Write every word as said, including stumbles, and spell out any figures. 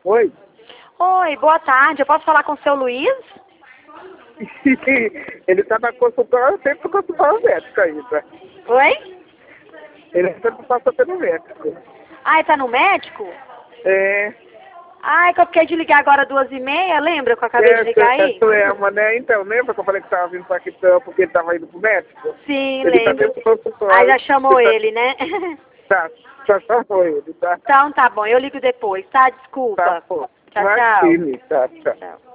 Oi? Oi, boa tarde. Eu posso falar com o seu Luiz? Ele tá na consultório, sempre consultório médico ainda. Oi? Ele sempre passa pelo médico. Ah, ele tá no médico? É. Ah, é que eu fiquei de ligar agora duas e meia, lembra que eu acabei de É, ligar aí? é, né? Então, lembra que eu falei que tava vindo pra aqui porque ele tava indo pro médico? Sim, Ele tá lembro. dentro do consultório. Aí já chamou tá, ele, né? Tá, já chamou ele, tá? Então tá bom, eu ligo depois, tá? Desculpa. Tá bom. Tchau, tchau. Imagine, tá, tchau. Tchau.